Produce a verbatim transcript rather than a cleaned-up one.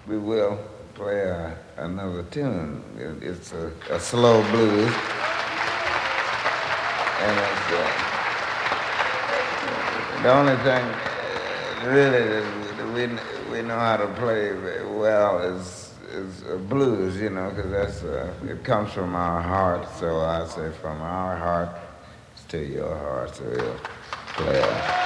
we will play a, another tune. It, it's a, a slow blues, and it's uh, the only thing uh, really that we we know how to play very well is is uh, blues, you know, because that's uh, it comes from our heart. So I say from our heart to your heart, so we'll play. A,